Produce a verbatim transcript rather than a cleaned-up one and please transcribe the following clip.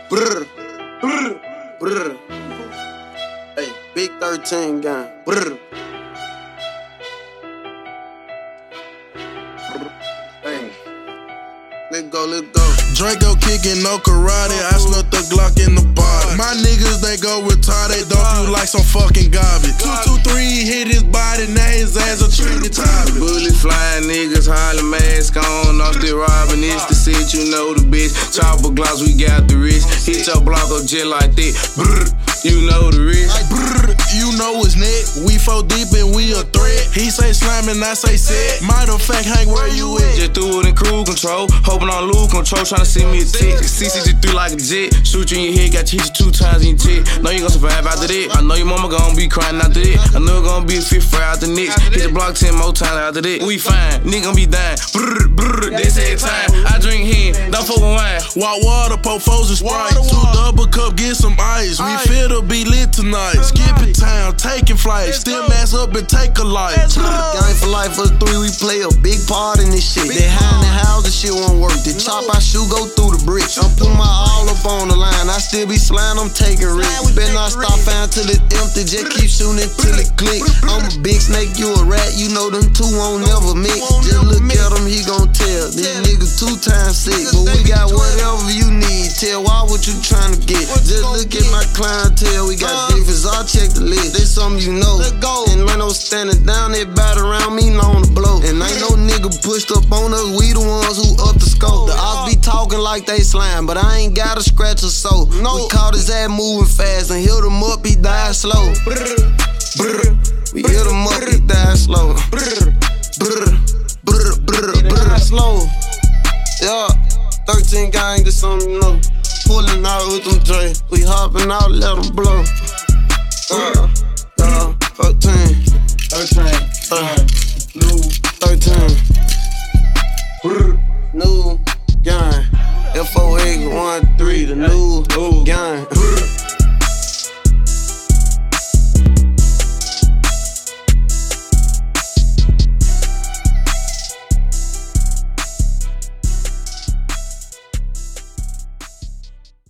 Brr, brr, brr. Hey, big thirteen gang. Brr. Hey, let's go, let's go. Draco kicking no karate, I snuck the Glock in the body. My niggas, they go retarded, dump you like some fucking garbage. Two, two, three, hit his body, now his ass a trigger topic. Bullets flying, niggas hollering, mask on, I'm still robbing. It's the shit, you know the bitch. Chopper gloss, we got the wrist. Hit your block up just like that. Brr, you know the wrist. Brr, you know his neck. We four deep and we a threat. He say slime and I say set. Matter of fact, Hank, where you at? Just threw it in cruise control, hoping on lose control, tryna see me a tick. C sixty-three like a jet. Shoot you in your head, got you hit you two times in your tit. Know you gon' survive after that. I know your mama gon' be crying after that. I know it gon' be a fifth fry after next. Hit the block ten more times after that. We fine, nigga gon' be dying. Brr, brr, this every time. I drink hen, don't fuck with wine. Walk water, pour foes and Sprite. Two double cup, get some ice. We fit to be lit tonight. Skipping town, taking flight. Still mass up and take a light. Gang for life, us three, we play a big part in this shit. They hide in the house, this shit won't work. The chop I shoot go through the bricks. I'm putting my all up on the line. I still be slime, I'm taking risks. Better not stop fine till it's empty. Just keep shooting till it click. I'm a big snake, you a rat. You know them two won't never mix. Just look at him, he gon' tell. These niggas two times sick. But we got whatever you need. Tell why what you tryna get. Just look at my clientele. We got difference. I'll check the list. This something you know. And ain't no standing down there bad around me, known to blow. And ain't no nigga pushed up on us. We the ones who up the scope. The ops be talking like they slime, but I ain't got a scratch or so. No. We caught his ass moving fast and hit him up, he died slow. Brr, brr. We hit him up, he died slow. Brr, brr, brr, brr, brr, slow. Yeah, thirteen gang, this something you know. Pulling out with them Dre, we hopping out, let them blow. Uh, uh, thirteen, thirteen, uh, new thirteen. Brr, new gang. F O X one three, the new gang.